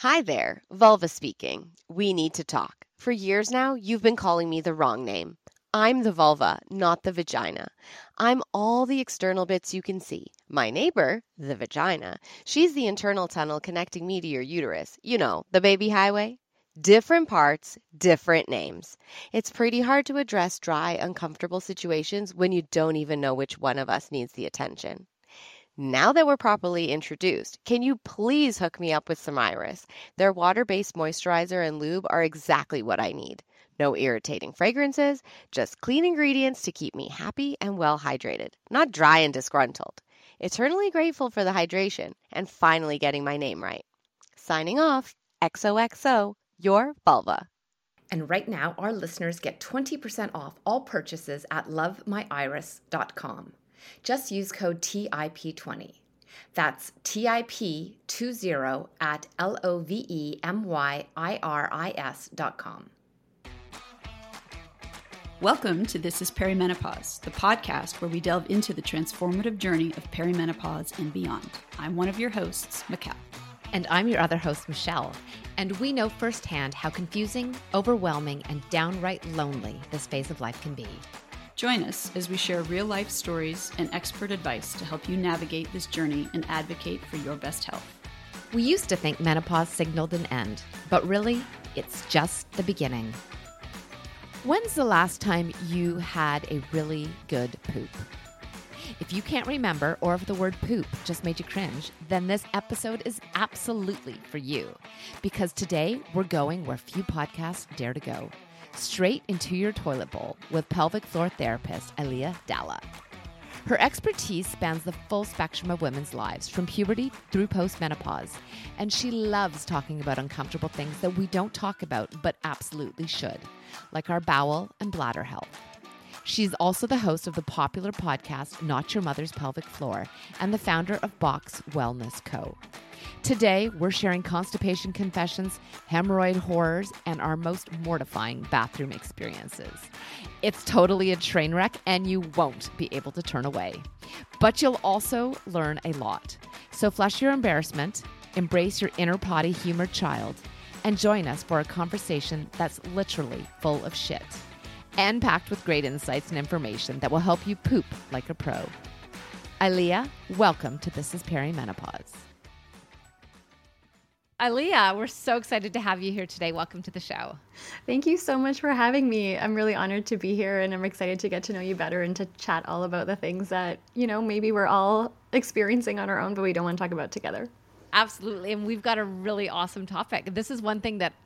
Hi there, Vulva speaking. We need to talk. For years now, you've been calling me the wrong name. I'm the vulva, not the vagina. I'm all the external bits you can see. My neighbor, the vagina, she's the internal tunnel connecting me to your uterus. You know, the baby highway. Different parts, different names. It's pretty hard to address dry, uncomfortable situations when you don't even know which one of us needs the attention. Now that we're properly introduced, can you please hook me up with some Iris? Their water-based moisturizer and lube are exactly what I need. No irritating fragrances, just clean ingredients to keep me happy and well hydrated, not dry and disgruntled. Eternally grateful for the hydration and finally getting my name right. Signing off, XOXO, your vulva. And right now, our listeners get 20% off all purchases at lovemyiris.com. Just use code TIP20. That's TIP20 at lovemyiris.com. Welcome to This is Perimenopause, the podcast where we delve into the transformative journey of perimenopause and beyond. I'm one of your hosts, Mikkel. And I'm your other host, Michelle. And we know firsthand how confusing, overwhelming, and downright lonely this phase of life can be. Join us as we share real-life stories and expert advice to help you navigate this journey and advocate for your best health. We used to think menopause signaled an end, but really, it's just the beginning. When's the last time you had a really good poop? If you can't remember, or if the word poop just made you cringe, then this episode is absolutely for you. Because today, we're going where few podcasts dare to go. Straight into your toilet bowl with pelvic floor therapist Aaliyah Dalla. Her expertise spans the full spectrum of women's lives, from puberty through postmenopause, and she loves talking about uncomfortable things that we don't talk about but absolutely should, like our bowel and bladder health. She's also the host of the popular podcast Not Your Mother's Pelvic Floor and the founder of Box Wellness Co. Today, we're sharing constipation confessions, hemorrhoid horrors, and our most mortifying bathroom experiences. It's totally a train wreck, and you won't be able to turn away. But you'll also learn a lot. So flush your embarrassment, embrace your inner potty humor child, and join us for a conversation that's literally full of shit and packed with great insights and information that will help you poop like a pro. Aaliyah, welcome to This is Perimenopause. Aaliyah, we're so excited to have you here today. Welcome to the show. Thank you so much for having me. I'm really honored to be here, and I'm excited to get to know you better and to chat all about the things that, maybe we're all experiencing on our own, but we don't want to talk about together. Absolutely. And we've got a really awesome topic. This is one thing that,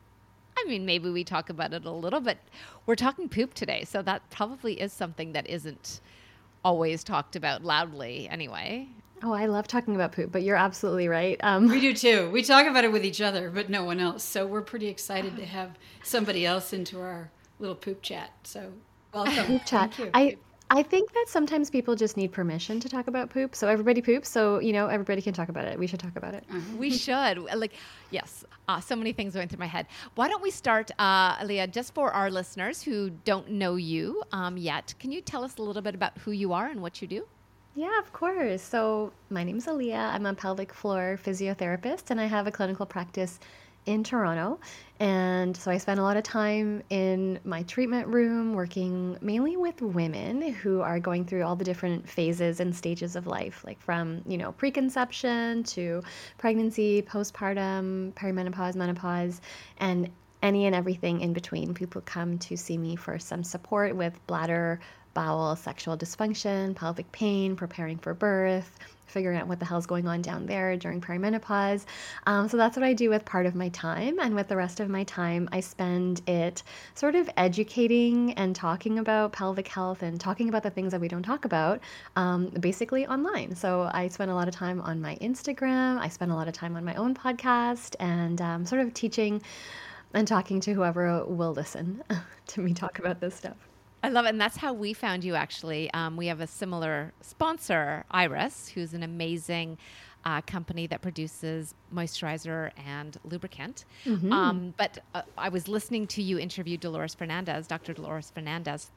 maybe we talk about it a little, but we're talking poop today. So that probably is something that isn't always talked about loudly anyway. Oh, I love talking about poop, but you're absolutely right. We do too. We talk about it with each other, but no one else. So we're pretty excited to have somebody else into our little poop chat. So welcome. Poop chat. I think that sometimes people just need permission to talk about poop. So everybody poops. So, everybody can talk about it. We should talk about it. We should. Yes. So many things going through my head. Why don't we start, Aaliyah, just for our listeners who don't know you yet, can you tell us a little bit about who you are and what you do? Yeah, of course. So my name's Aaliyah. I'm a pelvic floor physiotherapist, and I have a clinical practice in Toronto. And so I spend a lot of time in my treatment room working mainly with women who are going through all the different phases and stages of life, like from, preconception to pregnancy, postpartum, perimenopause, menopause, and any and everything in between. People come to see me for some support with bladder, bowel, sexual dysfunction, pelvic pain, preparing for birth, figuring out what the hell's going on down there during perimenopause. So that's what I do with part of my time. And with the rest of my time, I spend it sort of educating and talking about pelvic health and talking about the things that we don't talk about, basically online. So I spend a lot of time on my Instagram. I spend a lot of time on my own podcast and sort of teaching and talking to whoever will listen to me talk about this stuff. I love it. And that's how we found you, actually. We have a similar sponsor, Iris, who's an amazing company that produces moisturizer and lubricant. Mm-hmm. But I was listening to you interview Dolores Fernandez, Dr. Dolores Fernandez, their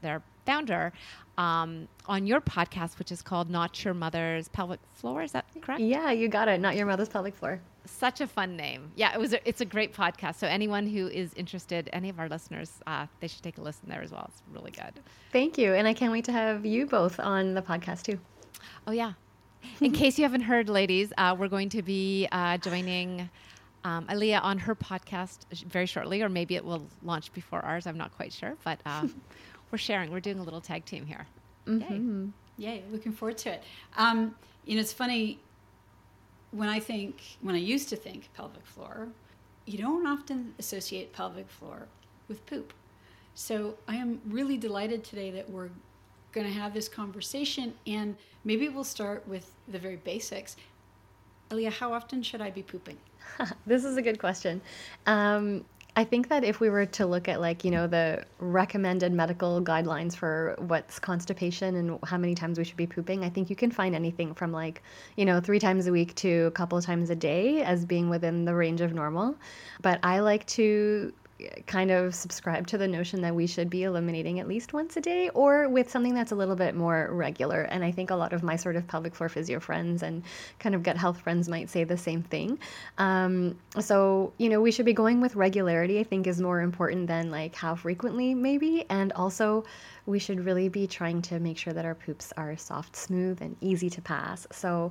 founder on your podcast, which is called Not Your Mother's Pelvic Floor. Is that correct? Yeah, you got it. Not Your Mother's Pelvic Floor. Such a fun name. Yeah, it's a great podcast. So anyone who is interested, any of our listeners, they should take a listen there as well. It's really good. Thank you. And I can't wait to have you both on the podcast too. Oh, yeah. In case you haven't heard, ladies, we're going to be joining Aaliyah on her podcast very shortly, or maybe it will launch before ours. I'm not quite sure, but we're sharing. We're doing a little tag team here. Mm-hmm. Yay. Looking forward to it. It's funny, when I used to think pelvic floor, you don't often associate pelvic floor with poop. So I am really delighted today that we're going to have this conversation, and maybe we'll start with the very basics. Aaliyah, how often should I be pooping? This is a good question. I think that if we were to look at the recommended medical guidelines for what's constipation and how many times we should be pooping, I think you can find anything from 3 times a week to a couple of times a day as being within the range of normal. But I like to kind of subscribe to the notion that we should be eliminating at least once a day, or with something that's a little bit more regular. And I think a lot of my sort of pelvic floor physio friends and kind of gut health friends might say the same thing. So we should be going with regularity, I think, is more important than how frequently maybe. And also we should really be trying to make sure that our poops are soft, smooth, and easy to pass. So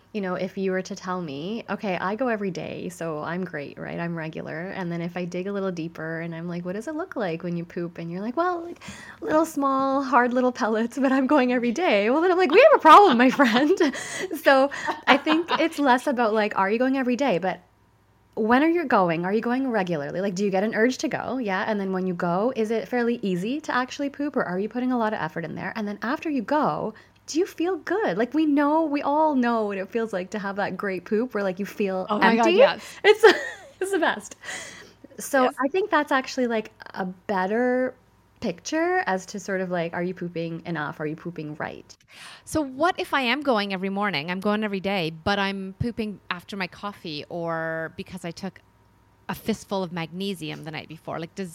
if you were to tell me, okay, I go every day, so I'm great, right? I'm regular. And then if I dig a little deeper and I'm like, what does it look like when you poop? And you're like, well, little small, hard little pellets, but I'm going every day. Well, then I'm like, we have a problem, my friend. So I think it's less about are you going every day? But when are you going? Are you going regularly? Do you get an urge to go? Yeah. And then when you go, is it fairly easy to actually poop, or are you putting a lot of effort in there? And then after you go, do you feel good? We all know what it feels like to have that great poop where you feel empty. My God, yes. It's the best. So yes. I think that's actually a better picture as to sort of are you pooping enough? Are you pooping right? So what if I am going every morning? I'm going every day, but I'm pooping after my coffee or because I took a fistful of magnesium the night before?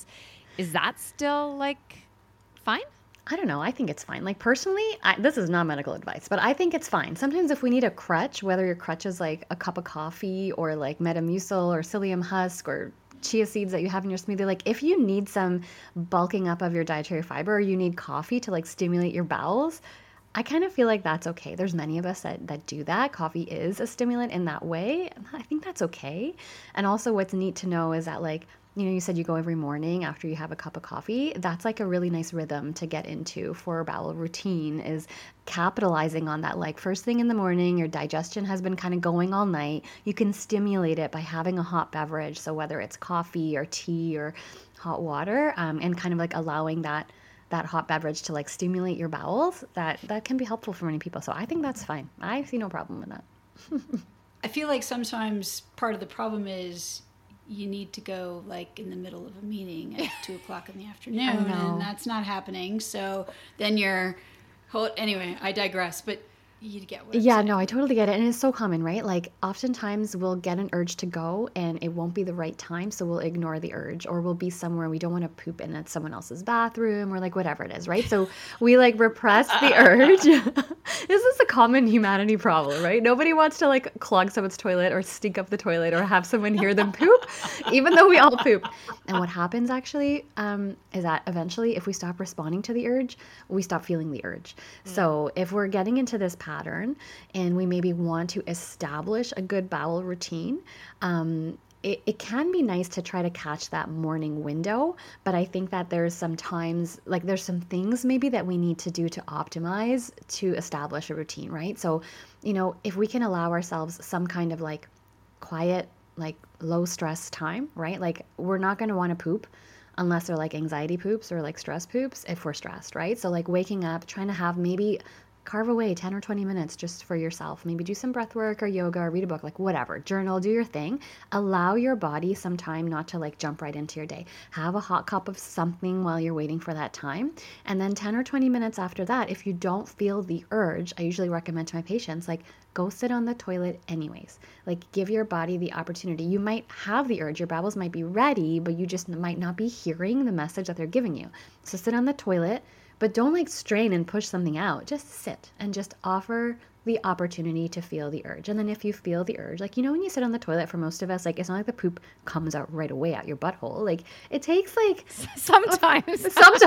Is that still fine? I don't know. I think it's fine. Personally, this is not medical advice, but I think it's fine. Sometimes if we need a crutch, whether your crutch is a cup of coffee or Metamucil or psyllium husk or chia seeds that you have in your smoothie, if you need some bulking up of your dietary fiber, or you need coffee to stimulate your bowels, I kind of feel that's okay. There's many of us that do that. Coffee is a stimulant in that way. I think that's okay. And also what's neat to know is that you said you go every morning after you have a cup of coffee. That's a really nice rhythm to get into for a bowel routine, is capitalizing on that. First thing in the morning, your digestion has been kind of going all night. You can stimulate it by having a hot beverage. So whether it's coffee or tea or hot water, and kind of allowing that hot beverage to stimulate your bowels, that can be helpful for many people. So I think that's fine. I see no problem with that. I feel sometimes part of the problem is you need to go in the middle of a meeting at 2:00 in the afternoon, and that's not happening. So then anyway, I digress, but you get what I'm saying. No, I totally get it. And it's so common, right? Oftentimes we'll get an urge to go and it won't be the right time. So we'll ignore the urge, or we'll be somewhere we don't want to poop in at someone else's bathroom, or whatever it is, right? So we repress the urge. This is a common humanity problem, right? Nobody wants to clog someone's toilet or stink up the toilet or have someone hear them poop, even though we all poop. And what happens actually is that eventually if we stop responding to the urge, we stop feeling the urge. So if we're getting into this pattern and we maybe want to establish a good bowel routine, it can be nice to try to catch that morning window, but I think that there's sometimes there's some things maybe that we need to do to optimize to establish a routine, right? So, if we can allow ourselves some kind of quiet, low stress time, right? We're not going to want to poop unless they're anxiety poops or stress poops if we're stressed, right? So waking up, trying to have maybe carve away 10 or 20 minutes just for yourself. Maybe do some breath work or yoga or read a book, whatever. Journal, do your thing. Allow your body some time not to jump right into your day. Have a hot cup of something while you're waiting for that time. And then 10 or 20 minutes after that, if you don't feel the urge, I usually recommend to my patients, go sit on the toilet anyways. Give your body the opportunity. You might have the urge, your bowels might be ready, but you just might not be hearing the message that they're giving you. So sit on the toilet, but don't like strain and push something out. Just sit and just offer the opportunity to feel the urge. And then if you feel the urge, like, when you sit on the toilet, for most of us, like, it's not like the poop comes out right away out your butthole. Like, it takes like Sometimes.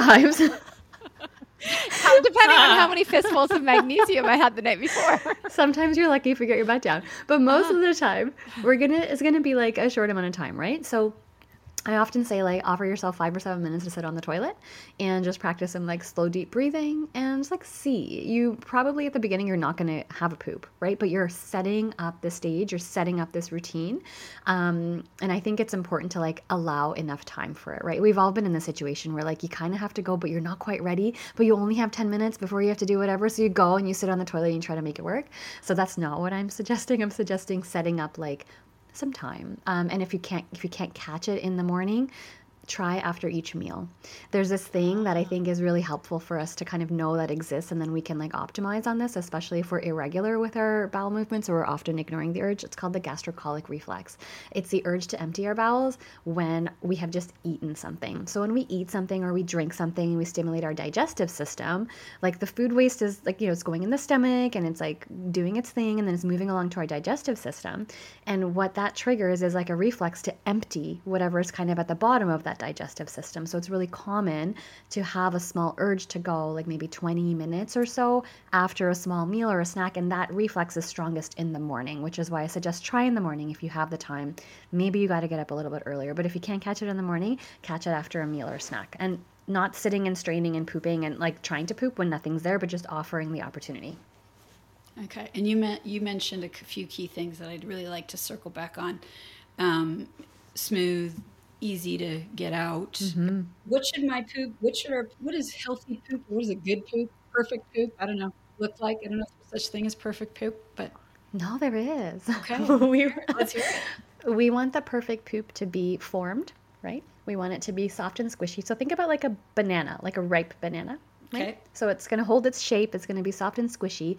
Depending on how many fistfuls of magnesium I had the night before. Sometimes you're lucky if you get your butt down. But most of the time, it's gonna be like a short amount of time, right? So I often say, like, offer yourself 5 or 7 minutes to sit on the toilet and just practice some like slow, deep breathing and just like see. You probably at the beginning, you're not going to have a poop, right? But you're setting up the stage, you're setting up this routine. And I think it's important to like allow enough time for it, right? We've all been in this situation where like you kind of have to go, but you're not quite ready, but you only have 10 minutes before you have to do whatever. So you go and you sit on the toilet and you try to make it work. So that's not what I'm suggesting. I'm suggesting setting up like some time. And if you can't catch it in the morning, try after each meal. There's this thing that I think is really helpful for us to kind of know that exists, and then we can like optimize on this, especially if we're irregular with our bowel movements or we're often ignoring the urge. It's called the gastrocolic reflex. It's the urge to empty our bowels when we have just eaten something. So when we eat something or we drink something and we stimulate our digestive system, like the food waste is like, it's going in the stomach and it's like doing its thing and then it's moving along to our digestive system. And what that triggers is like a reflex to empty whatever is kind of at the bottom of that digestive system. So it's really common to have a small urge to go like maybe 20 minutes or so after a small meal or a snack, and that reflex is strongest in the morning, which is why I suggest try in the morning if you have the time. Maybe you got to get up a little bit earlier, but if you can't catch it in the morning, catch it after a meal or a snack, and not sitting and straining and pooping and like trying to poop when nothing's there, but just offering the opportunity. Okay, and you mentioned a few key things that I'd really like to circle back on. Smooth, easy to get out. Mm-hmm. What should my poop? What is healthy poop? What is a good poop? Perfect poop? I don't know. Look like, I don't know if there's such thing as perfect poop, but no, there is. Okay, let's hear it. We want the perfect poop to be formed, right? We want it to be soft and squishy. So think about like a banana, like a ripe banana. Right? Okay. So it's going to hold its shape. It's going to be soft and squishy.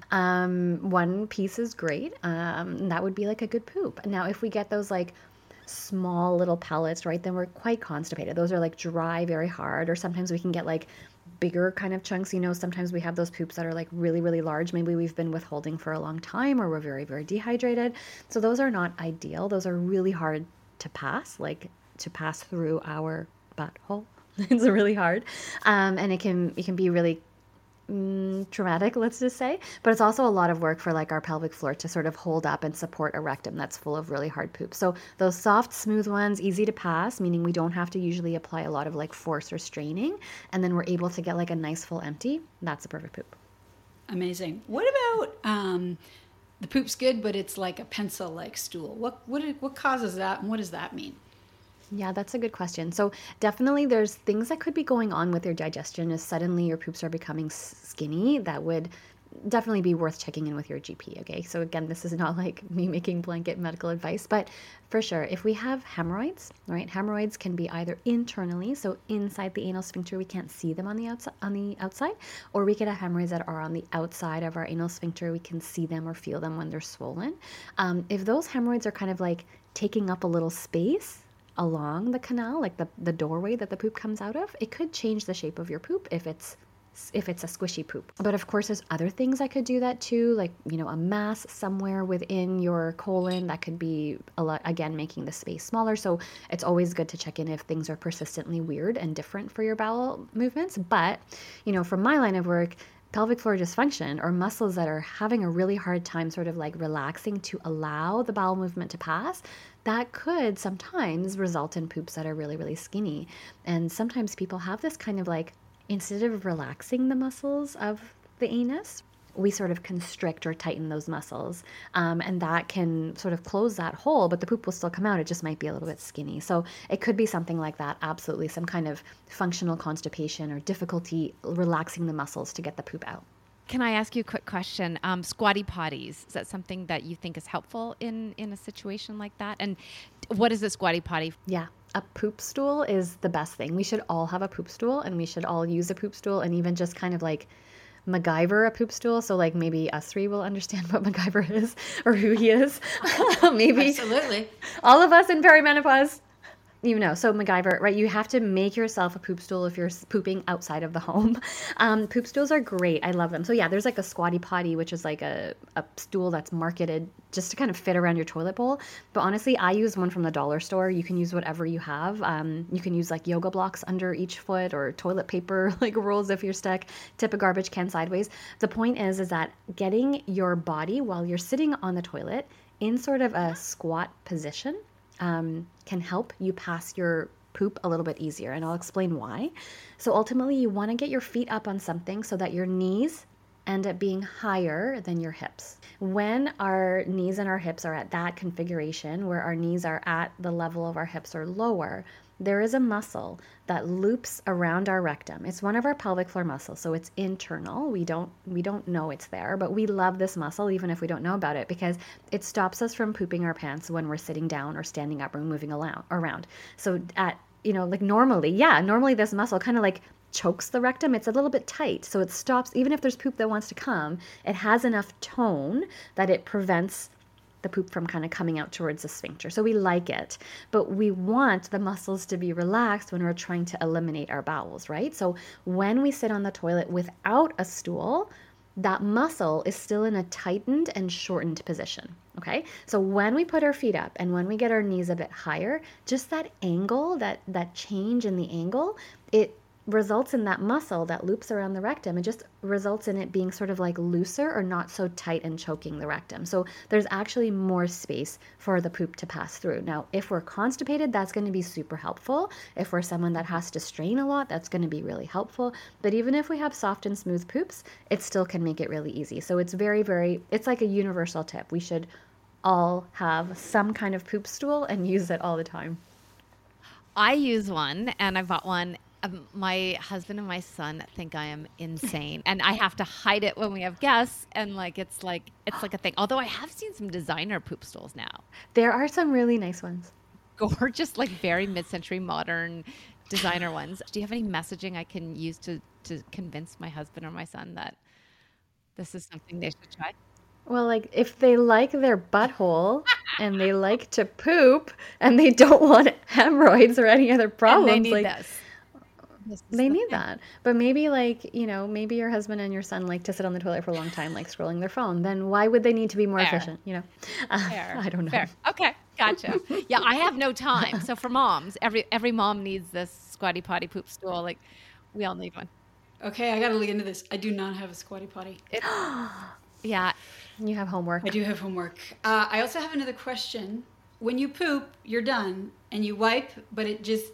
One piece is great. That would be like a good poop. Now, if we get those like small little pellets, right, then we're quite constipated. Those are like dry, very hard, or sometimes we can get like bigger kind of chunks. Sometimes we have those poops that are like really, really large. Maybe we've been withholding for a long time or we're very, very dehydrated. So those are not ideal. Those are really hard to pass, like to pass through our butthole. It's really hard. And it can be really traumatic, let's just say, but it's also a lot of work for like our pelvic floor to sort of hold up and support a rectum that's full of really hard poop. So those soft, smooth ones, easy to pass, meaning we don't have to usually apply a lot of like force or straining, and then we're able to get like a nice full empty. That's a perfect poop. Amazing. What about the poop's good, but it's like a pencil-like stool? What causes that, and what does that mean? Yeah, that's a good question. So definitely there's things that could be going on with your digestion as suddenly your poops are becoming skinny. That would definitely be worth checking in with your GP, okay? So again, this is not like me making blanket medical advice, but for sure, if we have hemorrhoids, right? Hemorrhoids can be either internally, so inside the anal sphincter, we can't see them on the outside, or we could have hemorrhoids that are on the outside of our anal sphincter. We can see them or feel them when they're swollen. If those hemorrhoids are kind of like taking up a little space along the canal, like the doorway that the poop comes out of, it could change the shape of your poop if it's a squishy poop. But of course, there's other things that could do that too, like, a mass somewhere within your colon that could be, again, making the space smaller. So it's always good to check in if things are persistently weird and different for your bowel movements. But, from my line of work, pelvic floor dysfunction or muscles that are having a really hard time sort of like relaxing to allow the bowel movement to pass, that could sometimes result in poops that are really, really skinny. And sometimes people have this kind of like, instead of relaxing the muscles of the anus, we sort of constrict or tighten those muscles. And that can sort of close that hole, but the poop will still come out. It just might be a little bit skinny. So it could be something like that. Absolutely. Some kind of functional constipation or difficulty relaxing the muscles to get the poop out. Can I ask you a quick question? Squatty potties, is that something that you think is helpful in a situation like that? And what is a squatty potty? Yeah, a poop stool is the best thing. We should all have a poop stool, and we should all use a poop stool, and even just kind of like MacGyver a poop stool. So like maybe us three will understand what MacGyver is or who he is. Maybe. Absolutely. All of us in perimenopause You know, so MacGyver, right? You have to make yourself a poop stool if you're pooping outside of the home. Poop stools are great. I love them. So yeah, there's like a squatty potty, which is like a stool that's marketed just to kind of fit around your toilet bowl. But honestly, I use one from the dollar store. You can use whatever you have. You can use like yoga blocks under each foot or toilet paper like rolls if you're stuck. Tip a garbage can sideways. The point is that getting your body while you're sitting on the toilet in sort of a squat position can help you pass your poop a little bit easier, and I'll explain why. So ultimately, you want to get your feet up on something so that your knees end up being higher than your hips. When our knees and our hips are at that configuration, where our knees are at the level of our hips or lower, there is a muscle that loops around our rectum. It's one of our pelvic floor muscles, so it's internal. We don't know it's there, but we love this muscle even if we don't know about it, because it stops us from pooping our pants when we're sitting down or standing up or moving around. So normally this muscle kind of like chokes the rectum. It's a little bit tight, so it stops. Even if there's poop that wants to come, it has enough tone that it prevents the poop from kind of coming out towards the sphincter. So we like it, but we want the muscles to be relaxed when we're trying to eliminate our bowels, right? So when we sit on the toilet without a stool, that muscle is still in a tightened and shortened position, okay? So when we put our feet up and when we get our knees a bit higher, just that angle, that change in the angle, it results in that muscle that loops around the rectum. It just results in it being sort of like looser or not so tight and choking the rectum. So there's actually more space for the poop to pass through. Now, if we're constipated, that's going to be super helpful. If we're someone that has to strain a lot, that's going to be really helpful. But even if we have soft and smooth poops, it still can make it really easy. So it's it's like a universal tip. We should all have some kind of poop stool and use it all the time. I use one, and I bought one. My husband and my son think I am insane, and I have to hide it when we have guests. And it's like a thing. Although I have seen some designer poop stools now. There are some really nice ones. Gorgeous, like very mid-century modern designer ones. Do you have any messaging I can use to convince my husband or my son that this is something they should try? Well, like if they like their butthole and they like to poop and they don't want hemorrhoids or any other problems, and they need this. They need that. But maybe maybe your husband and your son like to sit on the toilet for a long time, like scrolling their phone. Then why would they need to be more efficient? I don't know. Fair. Okay. Gotcha. Yeah. I have no time. So for moms, every mom needs this squatty potty poop stool. Like we all need one. Okay. I got to look into this. I do not have a squatty potty. Yeah. You have homework. I do have homework. I also have another question. When you poop, you're done and you wipe, but it just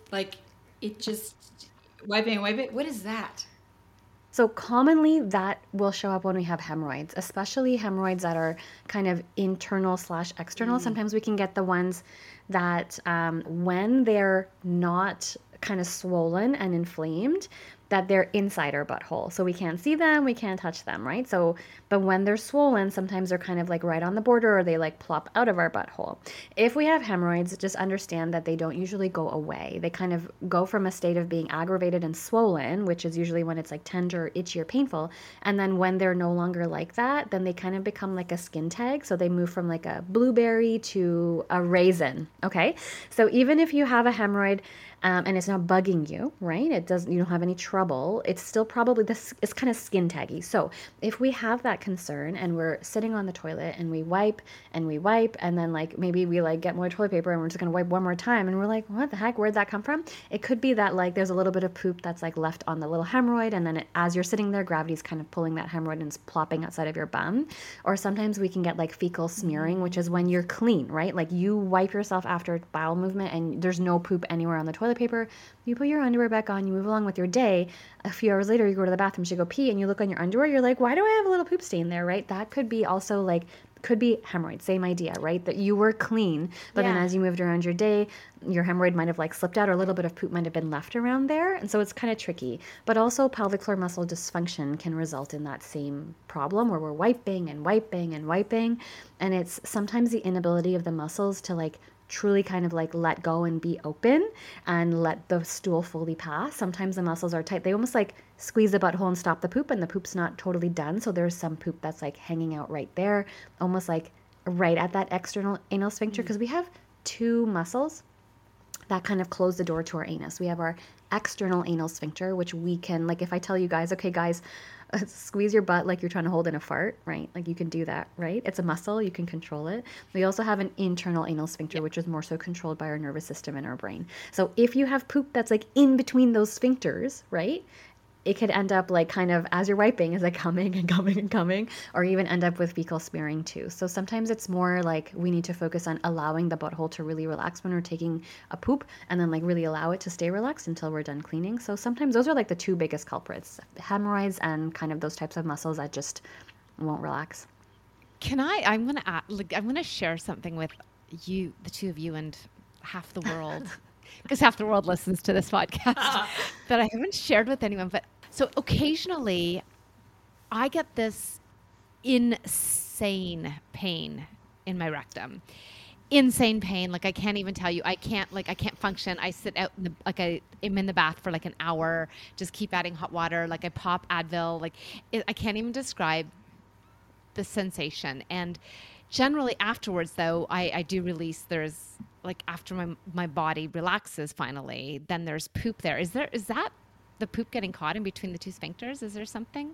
wipe it and wipe it. What is that? So commonly that will show up when we have hemorrhoids, especially hemorrhoids that are kind of internal/external. Sometimes we can get the ones that when they're not kind of swollen and inflamed, that they're inside our butthole. So we can't see them, we can't touch them, right? So, but when they're swollen, sometimes they're kind of like right on the border or they like plop out of our butthole. If we have hemorrhoids, just understand that they don't usually go away. They kind of go from a state of being aggravated and swollen, which is usually when it's like tender, itchy, or painful. And then when they're no longer like that, then they kind of become like a skin tag. So they move from like a blueberry to a raisin, okay? So even if you have a hemorrhoid, and it's not bugging you, right? You don't have any trouble. It's still probably it's kind of skin taggy. So if we have that concern and we're sitting on the toilet and we wipe, and then like maybe we like get more toilet paper and we're just gonna wipe one more time and we're like, what the heck? Where'd that come from? It could be that like there's a little bit of poop that's like left on the little hemorrhoid, and then as you're sitting there, gravity's kind of pulling that hemorrhoid and it's plopping outside of your bum. Or sometimes we can get like fecal smearing, which is when you're clean, right? Like you wipe yourself after bowel movement and there's no poop anywhere on the toilet paper, you put your underwear back on, you move along with your day. A few hours later, you go to the bathroom to go pee, and you look on your underwear, you're like, why do I have a little poop stain there, right? That could be also like, could be hemorrhoid, same idea, right? That you were clean, but then as you moved around your day, your hemorrhoid might have like slipped out or a little bit of poop might have been left around there. And so it's kind of tricky. But also pelvic floor muscle dysfunction can result in that same problem where we're wiping. And it's sometimes the inability of the muscles to like truly kind of like let go and be open and let the stool fully pass. Sometimes the muscles are tight. They almost like squeeze the butthole and stop the poop, and the poop's not totally done. So there's some poop that's like hanging out right there, almost like right at that external anal sphincter, because we have two muscles that kind of close the door to our anus. We have our external anal sphincter, which we can, like if I tell you guys, okay guys, squeeze your butt like you're trying to hold in a fart, right? Like you can do that, right? It's a muscle, you can control it. We also have an internal anal sphincter, which is more so controlled by our nervous system and our brain. So if you have poop that's like in between those sphincters, right? It could end up like kind of as you're wiping, is like coming and coming and coming, or even end up with fecal smearing too. So sometimes it's more like we need to focus on allowing the butthole to really relax when we're taking a poop, and then like really allow it to stay relaxed until we're done cleaning. So sometimes those are like the two biggest culprits, hemorrhoids and kind of those types of muscles that just won't relax. I'm going to share something with you, the two of you, and half the world. Because half the world listens to this podcast that I haven't shared with anyone. But so occasionally I get this insane pain in my rectum. Insane pain. Like I can't even tell you. I can't function. I sit out I'm in the bath for like an hour, just keep adding hot water. Like I pop Advil. I can't even describe the sensation. And generally afterwards though, I do release, there's like after my body relaxes finally, then there's poop there. Is that the poop getting caught in between the two sphincters? Is there something?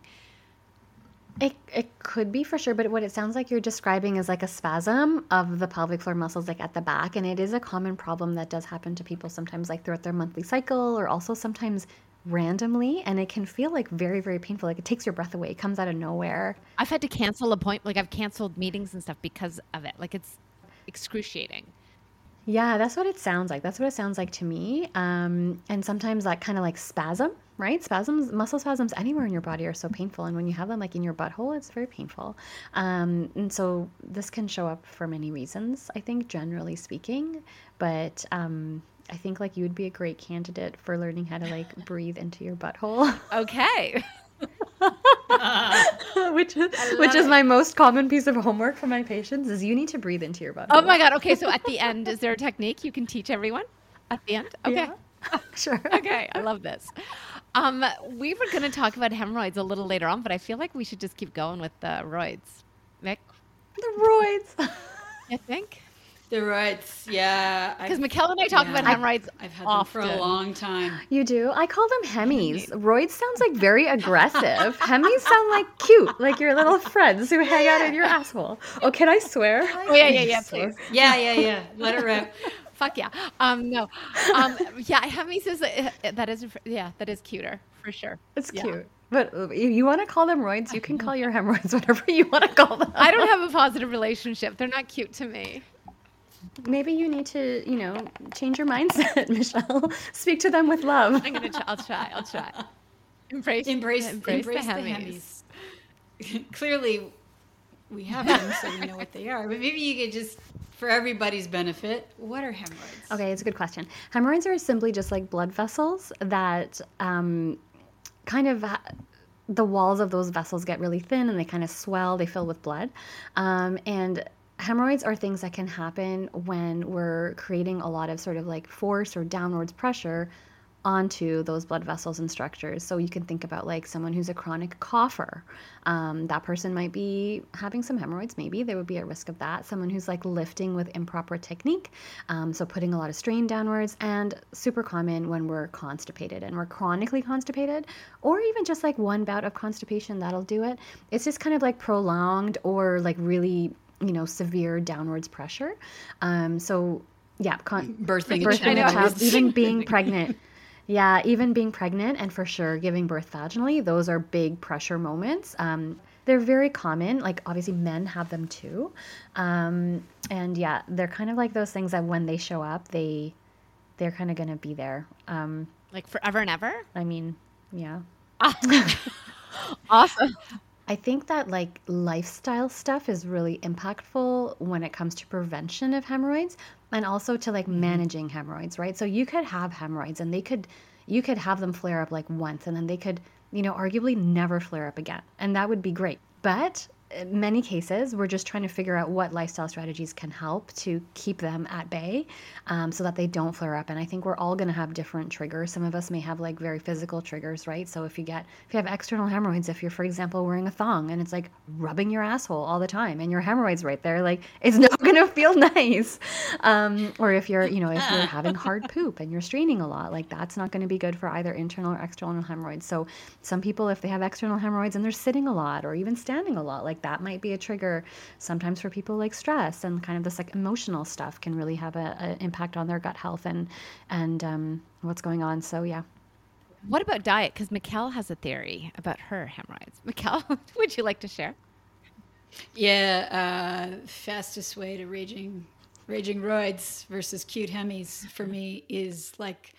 It could be for sure, but what it sounds like you're describing is like a spasm of the pelvic floor muscles like at the back, and it is a common problem that does happen to people sometimes like throughout their monthly cycle or also sometimes randomly, and it can feel like very, very painful. Like it takes your breath away. It comes out of nowhere. I've had to cancel I've canceled meetings and stuff because of it. Like it's excruciating. Yeah, that's what it sounds like. That's what it sounds like to me. And sometimes that kind of like spasm, right? Muscle spasms anywhere in your body are so painful. And when you have them like in your butthole, it's very painful. And so this can show up for many reasons, I think, generally speaking. But I think like you would be a great candidate for learning how to like breathe into your butthole. Okay. which is my most common piece of homework for my patients is you need to breathe into your butthole. Oh my God. Okay. So at the end, is there a technique you can teach everyone at the end? Okay. Yeah, sure. Okay. I love this. We were going to talk about hemorrhoids a little later on, but I feel like we should just keep going with the roids. Mick? The roids. You think? The roids, yeah. Because Mikkel and I talk about hemorrhoids I've had often. them for a long time. You do? I call them hemis. Roids sounds like very aggressive. Hemis sound like cute, like your little friends who hang out in your asshole. Oh, can I swear? Oh, yeah, please. Yeah. Let it rip. Fuck yeah. No. Yeah, hemis is, that is cuter, for sure. It's cute. But if you want to call them roids, you can call your hemorrhoids whatever you want to call them. I don't have a positive relationship. They're not cute to me. Maybe you need to, change your mindset, Michelle. Speak to them with love. I'll try. Embrace the hemis. Clearly, we have them, so we know what they are. But maybe you could just, for everybody's benefit, what are hemorrhoids? Okay, it's a good question. Hemorrhoids are simply just like blood vessels that the walls of those vessels get really thin and they kind of swell. They fill with blood. And hemorrhoids are things that can happen when we're creating a lot of sort of like force or downwards pressure onto those blood vessels and structures. So you can think about like someone who's a chronic cougher. That person might be having some hemorrhoids. Maybe they would be at risk of that. Someone who's like lifting with improper technique. So putting a lot of strain downwards, and super common when we're constipated and we're chronically constipated, or even just like one bout of constipation, that'll do it. It's just kind of like prolonged or like really severe downwards pressure. So yeah, birthing a child, even being pregnant. Yeah, even being pregnant and for sure giving birth vaginally, those are big pressure moments. They're very common. Like obviously men have them too. And yeah, they're kind of like those things that when they show up, they're kind of going to be there. Like forever and ever? I mean, yeah. Awesome. I think that like lifestyle stuff is really impactful when it comes to prevention of hemorrhoids and also to like managing hemorrhoids, right? So you could have hemorrhoids and you could have them flare up like once and then they could, arguably never flare up again. And that would be great. But in many cases, we're just trying to figure out what lifestyle strategies can help to keep them at bay, so that they don't flare up. And I think we're all going to have different triggers. Some of us may have like very physical triggers, right? So if you have external hemorrhoids, if you're, for example, wearing a thong and it's like rubbing your asshole all the time and your hemorrhoids right there, like it's not going to feel nice. Or if you're, if you're having hard poop and you're straining a lot, like that's not going to be good for either internal or external hemorrhoids. So some people, if they have external hemorrhoids and they're sitting a lot or even standing a lot, like that might be a trigger. Sometimes for people like stress and kind of this like emotional stuff can really have an impact on their gut health and what's going on. So yeah. What about diet? Because Mikkel has a theory about her hemorrhoids. Mikkel, would you like to share? Yeah, fastest way to raging roids versus cute hemis for me is like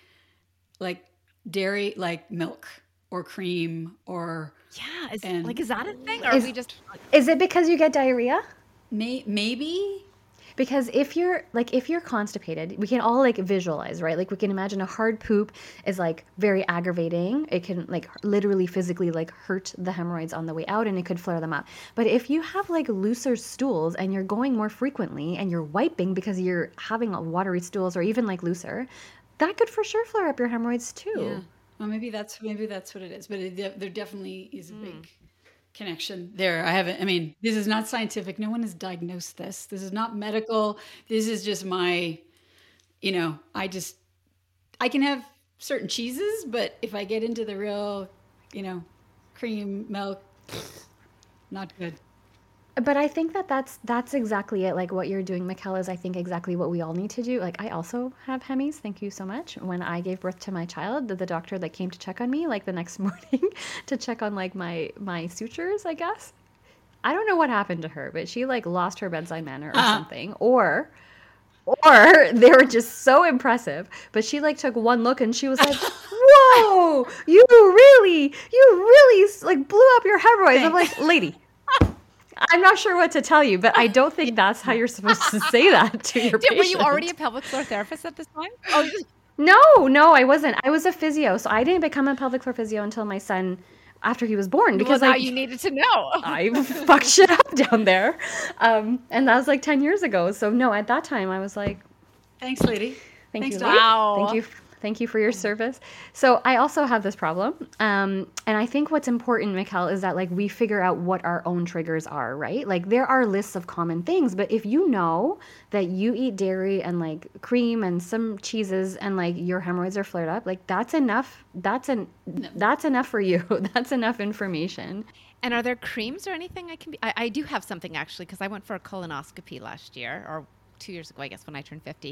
dairy, like milk or cream or is that a thing, or is it because you get diarrhea? Maybe. Because if you're constipated, we can all like visualize, right? Like we can imagine a hard poop is like very aggravating. It can like literally physically like hurt the hemorrhoids on the way out, and it could flare them up. But if you have like looser stools and you're going more frequently and you're wiping because you're having watery stools or even like looser, that could for sure flare up your hemorrhoids too. Yeah. Well, maybe that's what it is. But there definitely is a big connection there. This is not scientific. No one has diagnosed this. This is not medical. This is just my, I can have certain cheeses, but if I get into the real, cream, milk, not good. But I think that's exactly it. Like what you're doing, Mikkel, is I think exactly what we all need to do. Like I also have hemis. Thank you so much. When I gave birth to my child, the doctor that came to check on me like the next morning to check on like my sutures, I guess. I don't know what happened to her, but she like lost her bedside manner or something. Or they were just so impressive. But she like took one look and she was like, "Whoa, you really like blew up your hemorrhoids." I'm like, "Lady, I'm not sure what to tell you, but I don't think that's how you're supposed to say that to your patient." Were you already a pelvic floor therapist at this time? Oh, No, I wasn't. I was a physio, so I didn't become a pelvic floor physio until my son, after he was born, because now you needed to know. I fucked shit up down there, and that was like 10 years ago. So no, at that time I was like, "Thanks, lady. Thanks, you, Doc. Wow. Thank you for your service." So I also have this problem. And I think what's important, Mikkel, is that like we figure out what our own triggers are, right? Like there are lists of common things, but if you know that you eat dairy and like cream and some cheeses and like your hemorrhoids are flared up, like that's enough. That's enough for you. That's enough information. And are there creams or anything I do have something actually, because I went for a colonoscopy last year or 2 years ago, I guess, when I turned 50.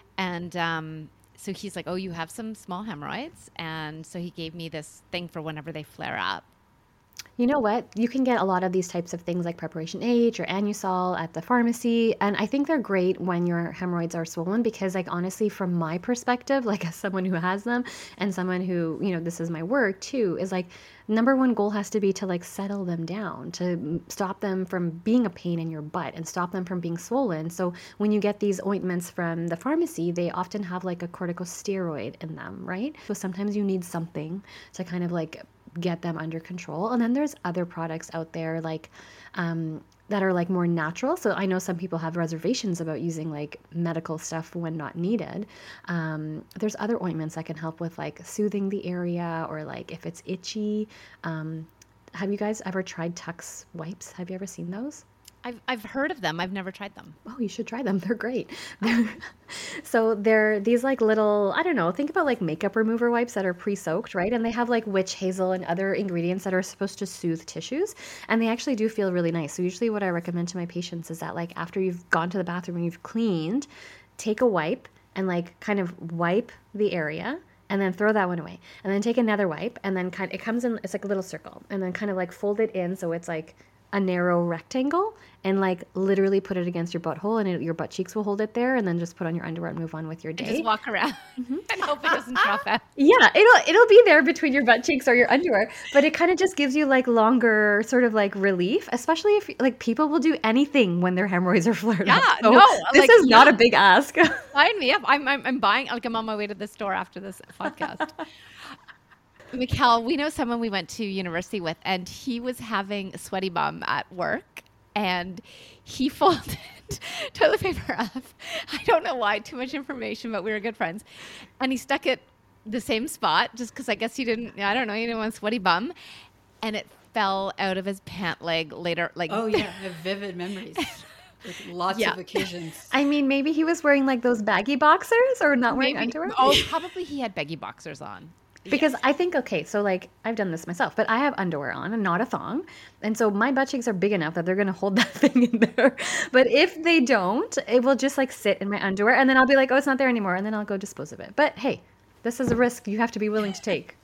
And, so he's like, "Oh, you have some small hemorrhoids." And so he gave me this thing for whenever they flare up. You know what? You can get a lot of these types of things like Preparation H or Anusol at the pharmacy. And I think they're great when your hemorrhoids are swollen because, like, honestly, from my perspective, like as someone who has them and someone who, this is my work too, is like number one goal has to be to like settle them down, to stop them from being a pain in your butt and stop them from being swollen. So when you get these ointments from the pharmacy, they often have like a corticosteroid in them, right? So sometimes you need something to kind of like get them under control. And then there's other products out there like that are like more natural. So I know some people have reservations about using like medical stuff when not needed. There's other ointments that can help with like soothing the area or like if it's itchy. Have you guys ever tried Tux wipes? Have you ever seen those? I've heard of them. I've never tried them. Oh, you should try them. They're great. So they're these like little, I don't know, think about like makeup remover wipes that are pre-soaked, right? And they have like witch hazel and other ingredients that are supposed to soothe tissues. And they actually do feel really nice. So usually what I recommend to my patients is that like after you've gone to the bathroom and you've cleaned, take a wipe and like kind of wipe the area and then throw that one away. And then take another wipe and then it comes in, it's like a little circle. And then kind of like fold it in so it's like a narrow rectangle and like literally put it against your butthole and your butt cheeks will hold it there and then just put on your underwear and move on with your day. And just walk around and hope it doesn't drop out. Yeah, it'll be there between your butt cheeks or your underwear, but it kind of just gives you like longer sort of like relief, especially if like people will do anything when their hemorrhoids are flared up. So this is not a big ask. Sign me up. I'm buying, like I'm on my way to the store after this podcast. Mikkel, we know someone we went to university with, and he was having a sweaty bum at work, and he folded toilet paper up. I don't know why, too much information, but we were good friends. And he stuck it the same spot just because I guess he didn't want a sweaty bum. And it fell out of his pant leg later. Oh, yeah. I have vivid memories. With lots of occasions. I mean, maybe he was wearing like those baggy boxers or not wearing underwear. Oh, probably he had baggy boxers on. Because I think, okay, so like I've done this myself, but I have underwear on and not a thong. And so my butt cheeks are big enough that they're going to hold that thing in there. But if they don't, it will just like sit in my underwear. And then I'll be like, oh, it's not there anymore. And then I'll go dispose of it. But hey, this is a risk you have to be willing to take.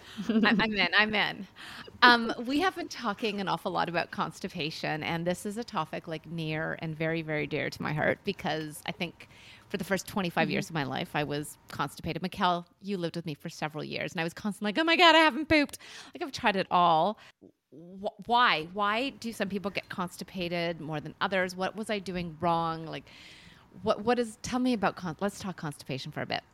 I'm in. We have been talking an awful lot about constipation, and this is a topic like near and very, very dear to my heart because I think for the first 25 years of my life, I was constipated. Mikkel, you lived with me for several years, and I was constantly like, oh my God, I haven't pooped. Like I've tried it all. Why? Why do some people get constipated more than others? What was I doing wrong? Like, tell me about, let's talk constipation for a bit.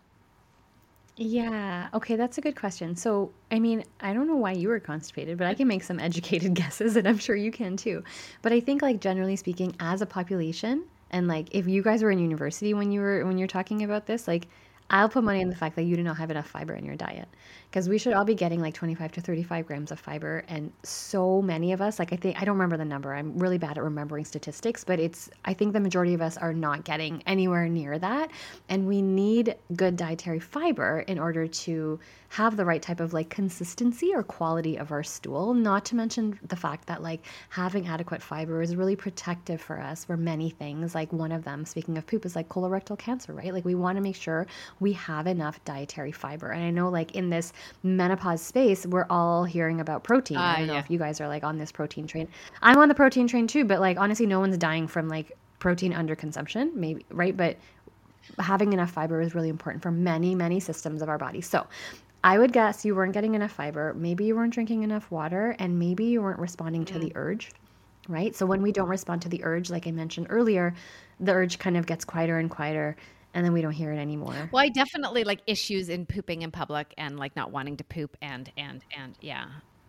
Yeah. Okay, that's a good question. So, I mean, I don't know why you were constipated, but I can make some educated guesses, and I'm sure you can too. But I think, like, generally speaking, as a population, and like if you guys were in university when you're talking about this, like I'll put money on the fact that you do not have enough fiber in your diet, because we should all be getting like 25 to 35 grams of fiber. And so many of us, like I don't remember the number. I'm really bad at remembering statistics, but I think the majority of us are not getting anywhere near that. And we need good dietary fiber in order to have the right type of like consistency or quality of our stool, not to mention the fact that like having adequate fiber is really protective for us for many things. Like one of them, speaking of poop, is like colorectal cancer, right? Like we want to make sure we have enough dietary fiber. And I know like in this menopause space, we're all hearing about protein. I don't know if you guys are like on this protein train. I'm on the protein train too, but like honestly, no one's dying from like protein underconsumption, maybe, right? But having enough fiber is really important for many, many systems of our body. So I would guess you weren't getting enough fiber. Maybe you weren't drinking enough water, and maybe you weren't responding to the urge, right? So when we don't respond to the urge, like I mentioned earlier, the urge kind of gets quieter and quieter, and then we don't hear it anymore. Well, I definitely like issues in pooping in public and like not wanting to poop and yeah.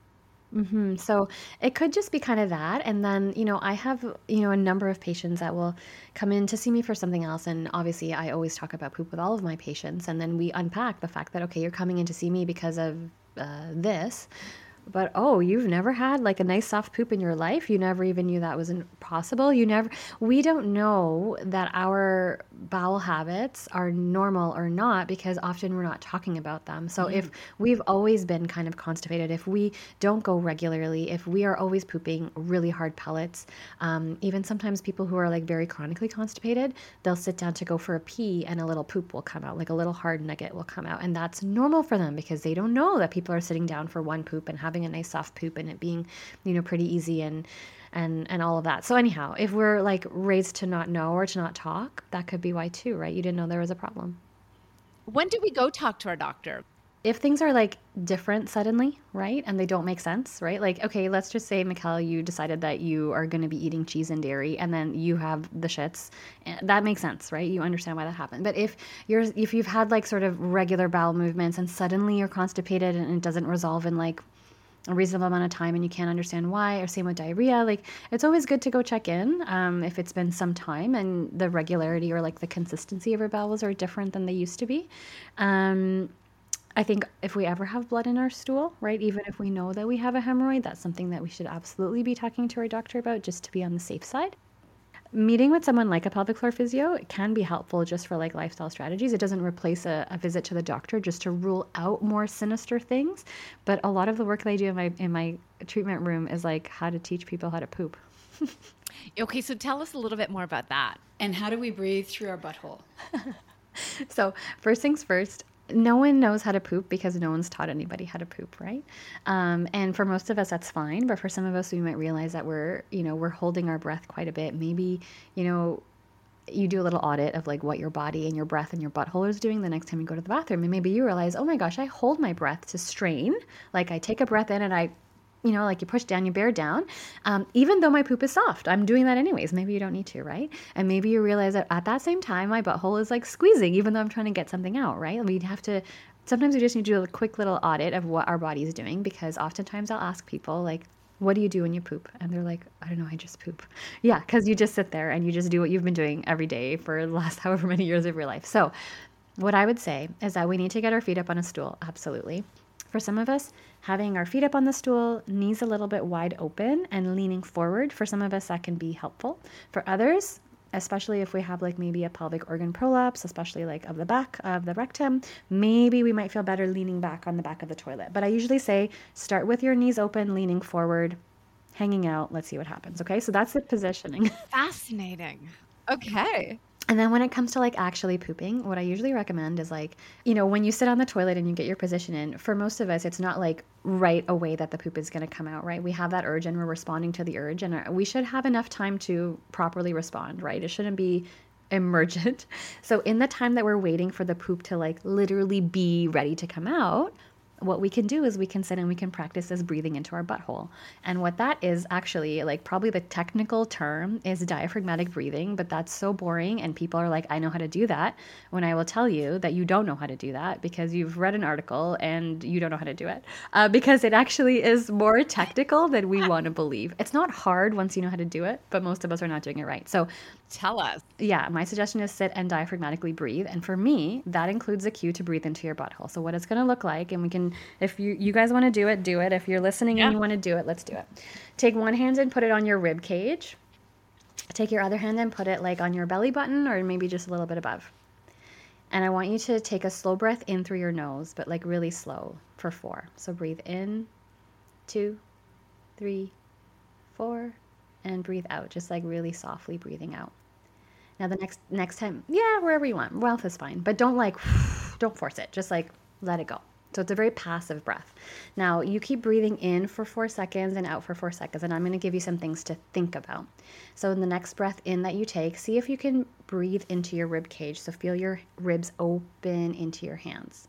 So it could just be kind of that. And then, I have, a number of patients that will come in to see me for something else. And obviously I always talk about poop with all of my patients. And then we unpack the fact that, okay, you're coming in to see me because of this. But, oh, you've never had like a nice soft poop in your life? You never even knew that was possible? We don't know that our bowel habits are normal or not because often we're not talking about them. So if we've always been kind of constipated, if we don't go regularly, if we are always pooping really hard pellets, even sometimes people who are like very chronically constipated, they'll sit down to go for a pee and a little poop will come out, like a little hard nugget will come out. And that's normal for them because they don't know that people are sitting down for one poop and having a nice soft poop and it being, pretty easy and all of that. So anyhow, if we're like raised to not know or to not talk, that could be why too, right? You didn't know there was a problem. When do we go talk to our doctor? If things are like different suddenly, right? And they don't make sense, right? Like, okay, let's just say, Mikkel, you decided that you are going to be eating cheese and dairy and then you have the shits. That makes sense, right? You understand why that happened. But if you've had like sort of regular bowel movements and suddenly you're constipated and it doesn't resolve in like a reasonable amount of time and you can't understand why, or same with diarrhea, like it's always good to go check in if it's been some time and the regularity or like the consistency of our bowels are different than they used to be. I think if we ever have blood in our stool, right, even if we know that we have a hemorrhoid, that's something that we should absolutely be talking to our doctor about just to be on the safe side. Meeting with someone like a pelvic floor physio can be helpful just for like lifestyle strategies. It doesn't replace a visit to the doctor just to rule out more sinister things. But a lot of the work that I do in my treatment room is like how to teach people how to poop. Okay, so tell us a little bit more about that. And how do we breathe through our butthole? So first things first, no one knows how to poop because no one's taught anybody how to poop, right? And for most of us, that's fine. But for some of us, we might realize that we're holding our breath quite a bit. Maybe, you do a little audit of like what your body and your breath and your butthole is doing the next time you go to the bathroom. And maybe you realize, oh my gosh, I hold my breath to strain. Like I take a breath in and I like you push down, you bear down, even though my poop is soft. I'm doing that anyways. Maybe you don't need to, right? And maybe you realize that at that same time, my butthole is like squeezing, even though I'm trying to get something out, right? We'd have to sometimes we just need to do a quick little audit of what our body is doing, because oftentimes I'll ask people like, what do you do when you poop? And they're like, I don't know, I just poop. Yeah, because you just sit there and you just do what you've been doing every day for the last however many years of your life. So what I would say is that we need to get our feet up on a stool. Absolutely. For some of us, having our feet up on the stool, knees a little bit wide open and leaning forward, for some of us that can be helpful. For others, especially if we have like maybe a pelvic organ prolapse, especially like of the back of the rectum, maybe we might feel better leaning back on the back of the toilet. But I usually say start with your knees open, leaning forward, hanging out. Let's see what happens. Okay, so that's the positioning. Fascinating. Okay. And then when it comes to like actually pooping, what I usually recommend is like, when you sit on the toilet and you get your position in, for most of us, it's not like right away that the poop is going to come out, right? We have that urge and we're responding to the urge, and we should have enough time to properly respond, right? It shouldn't be emergent. So in the time that we're waiting for the poop to like literally be ready to come out, what we can do is we can sit and we can practice this breathing into our butthole. And what that is actually, like, probably the technical term is diaphragmatic breathing, but that's so boring and people are like, I know how to do that, when I will tell you that you don't know how to do that because you've read an article and you don't know how to do it, because it actually is more technical than we want to believe. It's not hard once you know how to do it, but most of us are not doing it right. So tell us. Yeah, my suggestion is sit and diaphragmatically breathe. And for me, that includes a cue to breathe into your butthole. So what it's going to look like, and we can, if you guys want to do it, do it. If you're listening and you want to do it, let's do it. Take one hand and put it on your rib cage. Take your other hand and put it like on your belly button or maybe just a little bit above. And I want you to take a slow breath in through your nose, but like really slow for 4. So breathe in, 2, 3, 4, and breathe out, just like really softly breathing out. Now the next time, wherever you want, mouth is fine, but don't don't force it, just like let it go. So it's a very passive breath. Now you keep breathing in for 4 seconds and out for 4 seconds, and I'm going to give you some things to think about. So in the next breath in that you take, see if you can breathe into your rib cage. So feel your ribs open into your hands.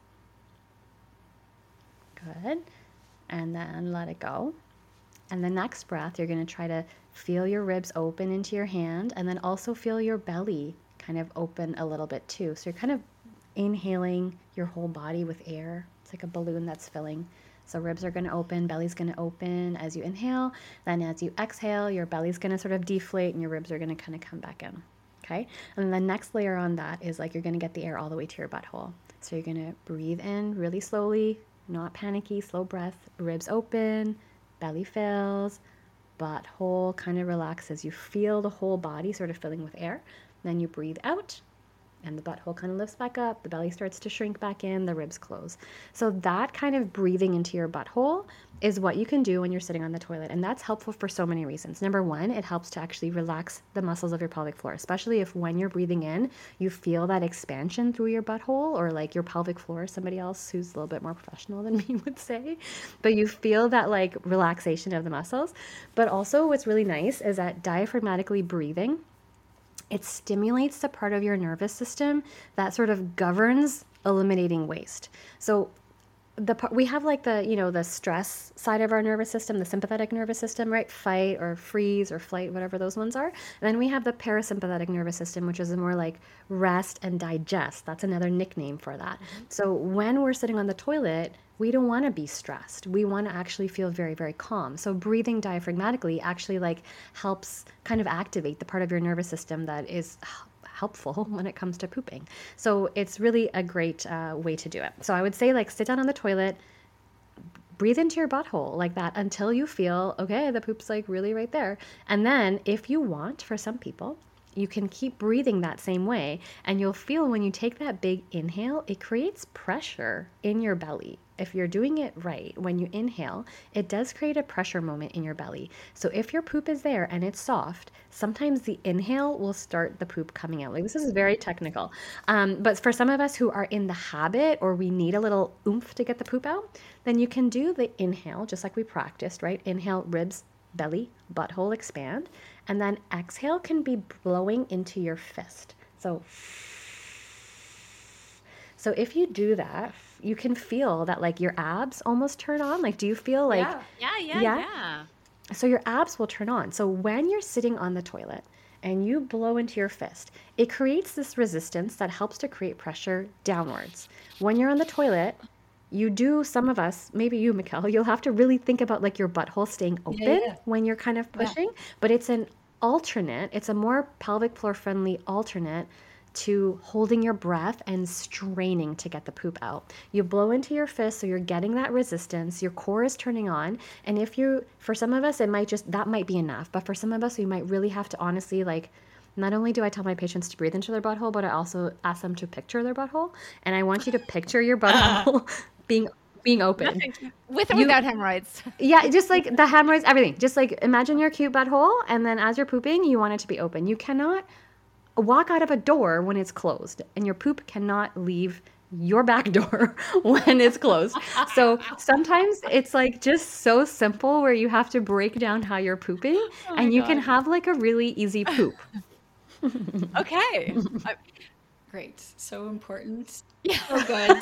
Good. And then let it go. And the next breath, you're going to try to feel your ribs open into your hand, and then also feel your belly kind of open a little bit too. So you're kind of inhaling your whole body with air. It's like a balloon that's filling. So ribs are going to open, belly's going to open as you inhale. Then as you exhale, your belly's going to sort of deflate and your ribs are going to kind of come back in. Okay? And then the next layer on that is like you're going to get the air all the way to your butthole. So you're going to breathe in really slowly, not panicky, slow breath, ribs open, belly fills, butthole kind of relaxes. You feel the whole body sort of filling with air. Then you breathe out and the butthole kind of lifts back up. The belly starts to shrink back in, the ribs close. So that kind of breathing into your butthole is what you can do when you're sitting on the toilet. And that's helpful for so many reasons. Number one, it helps to actually relax the muscles of your pelvic floor, especially if when you're breathing in, you feel that expansion through your butthole or like your pelvic floor, somebody else who's a little bit more professional than me would say. But you feel that like relaxation of the muscles. But also what's really nice is that diaphragmatically breathing, it stimulates the part of your nervous system that sort of governs eliminating waste. So we have like the stress side of our nervous system, the sympathetic nervous system, right? Fight or freeze or flight, whatever those ones are. And then we have the parasympathetic nervous system, which is more like rest and digest. That's another nickname for that. Mm-hmm. So when we're sitting on the toilet, we don't want to be stressed. We want to actually feel very, very calm. So breathing diaphragmatically actually like helps kind of activate the part of your nervous system that is helpful when it comes to pooping. So it's really a great way to do it. So I would say like sit down on the toilet, breathe into your butthole like that until you feel, okay, the poop's like really right there. And then if you want, for some people, you can keep breathing that same way and you'll feel when you take that big inhale, it creates pressure in your belly. If you're doing it right, when you inhale, it does create a pressure moment in your belly. So if your poop is there and it's soft, sometimes the inhale will start the poop coming out. Like this is very technical. But for some of us who are in the habit or we need a little oomph to get the poop out, then you can do the inhale just like we practiced, right? Inhale, ribs, belly, butthole expand. And then exhale can be blowing into your fist. So if you do that, you can feel that like your abs almost turn on. Like, do you feel like... Yeah. So your abs will turn on. So when you're sitting on the toilet and you blow into your fist, it creates this resistance that helps to create pressure downwards. When you're on the toilet, you do, some of us, maybe you, Mikkel, you'll have to really think about like your butthole staying open when you're kind of pushing, but it's an alternate, it's a more pelvic floor friendly alternate to holding your breath and straining to get the poop out. You blow into your fist, so you're getting that resistance, your core is turning on, and if you, for some of us, it might just, that might be enough, but for some of us, we might really have to honestly, like, not only do I tell my patients to breathe into their butthole, but I also ask them to picture their butthole, and I want you to picture your butthole being open. With or without hemorrhoids. Yeah, just like the hemorrhoids, everything. Just like imagine your cute butthole, and then as you're pooping, you want it to be open. You cannot walk out of a door when it's closed, and your poop cannot leave your back door when it's closed. So sometimes it's like just so simple where you have to break down how you're pooping, and you can have like a really easy poop. Okay. Great. So important. Yeah. So good.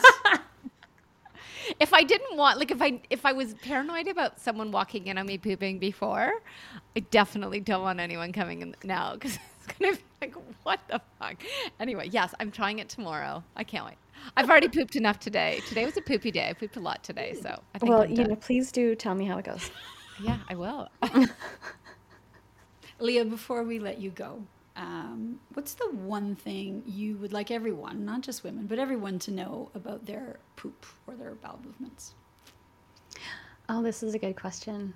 If I didn't want, like, if I was paranoid about someone walking in on me pooping before, I definitely don't want anyone coming in now, because it's gonna be like, what the fuck? Anyway, yes, I'm trying it tomorrow. I can't wait. I've already pooped enough today. Today was a poopy day. I pooped a lot today, so I think Well, I'm done. please do tell me how it goes. Yeah, I will. Leah, before we let you go, what's the one thing you would like everyone, not just women, but everyone to know about their poop or their bowel movements? Oh, this is a good question.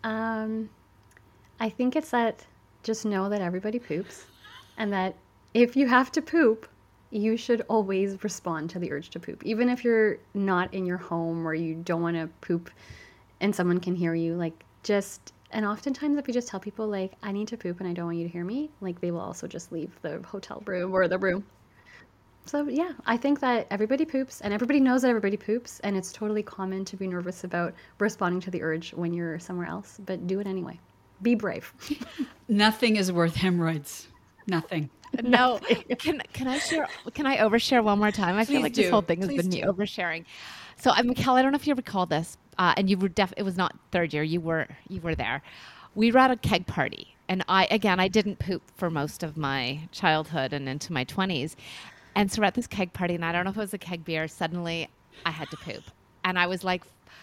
I think it's that just know that everybody poops, and that if you have to poop, you should always respond to the urge to poop. Even if you're not in your home or you don't want to poop and someone can hear you, like just, and oftentimes if you just tell people like, I need to poop and I don't want you to hear me, like they will also just leave the hotel room or the room. So yeah, I think that everybody poops and everybody knows that everybody poops, and it's totally common to be nervous about responding to the urge when you're somewhere else, but do it anyway. Be brave. Nothing is worth hemorrhoids. Nothing. No, can I share? Can I overshare one more time? I feel Please like do. this whole thing has Please been me do. oversharing. So, Mikkel, I don't know if you recall this, and you were it was not third year. You were there. We were at a keg party, and I didn't poop for most of my childhood and into my 20s, and so we're at this keg party, and I don't know if it was a keg beer. Suddenly, I had to poop, and I was like,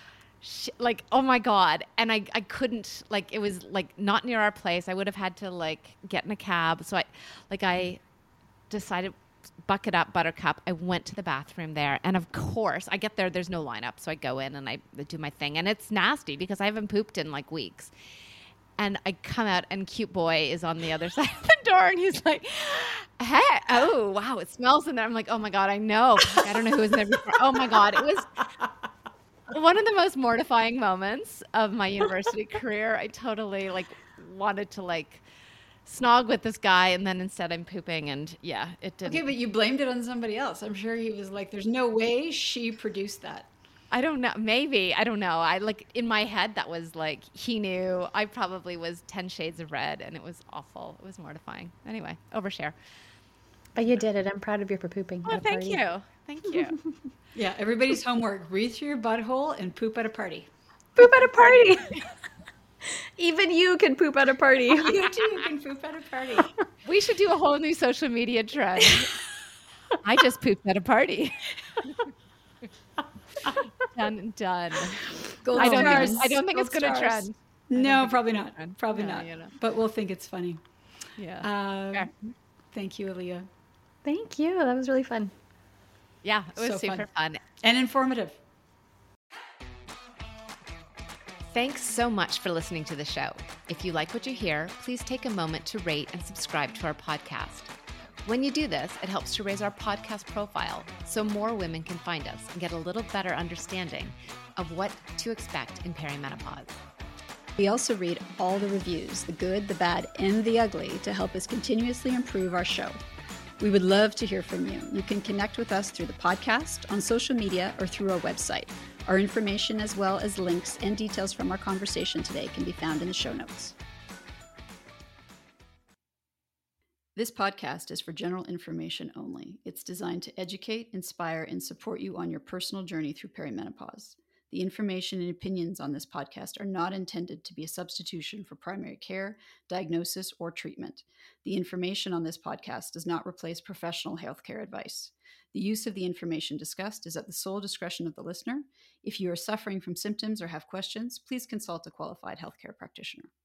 oh my God. And I couldn't, like, it was like not near our place. I would have had to like get in a cab. So I decided, bucket up, buttercup. I went to the bathroom there. And of course I get there, there's no lineup. So I go in and I do my thing, and it's nasty because I haven't pooped in like weeks. And I come out, and cute boy is on the other side of the door, and he's like, hey, oh, wow, it smells in there. I'm like, oh my God, I know. I don't know who was in there before. Oh my God. It was one of the most mortifying moments of my university career. I totally like wanted to like snog with this guy, and then instead I'm pooping, and yeah, it didn't. Okay, but you blamed it on somebody else. I'm sure he was like, there's no way she produced that. I don't know. Maybe. I don't know. I like in my head that was like he knew. I probably was 10 shades of red, and it was awful. It was mortifying. Anyway, overshare. But you did it. I'm proud of you for pooping. Oh, thank you. Thank you. Yeah, everybody's homework. Breathe through your butthole and poop at a party. Poop at a party. Even you can poop at a party. You too can poop at a party. We should do a whole new social media trend. I just pooped at a party. Done. Gold I don't stars. think it's Gold going to stars. trend. No, probably not. Probably No, not. you know. But we'll think it's funny. Yeah. Fair. Thank you, Aaliyah. Thank you. That was really fun. Yeah, it was So super fun. And informative. Thanks so much for listening to the show. If you like what you hear, please take a moment to rate and subscribe to our podcast. When you do this, it helps to raise our podcast profile so more women can find us and get a little better understanding of what to expect in perimenopause. We also read all the reviews, the good, the bad, and the ugly, to help us continuously improve our show. We would love to hear from you. You can connect with us through the podcast, on social media, or through our website. Our information, as well as links and details from our conversation today, can be found in the show notes. This podcast is for general information only. It's designed to educate, inspire, and support you on your personal journey through perimenopause. The information and opinions on this podcast are not intended to be a substitution for primary care, diagnosis, or treatment. The information on this podcast does not replace professional healthcare advice. The use of the information discussed is at the sole discretion of the listener. If you are suffering from symptoms or have questions, please consult a qualified healthcare practitioner.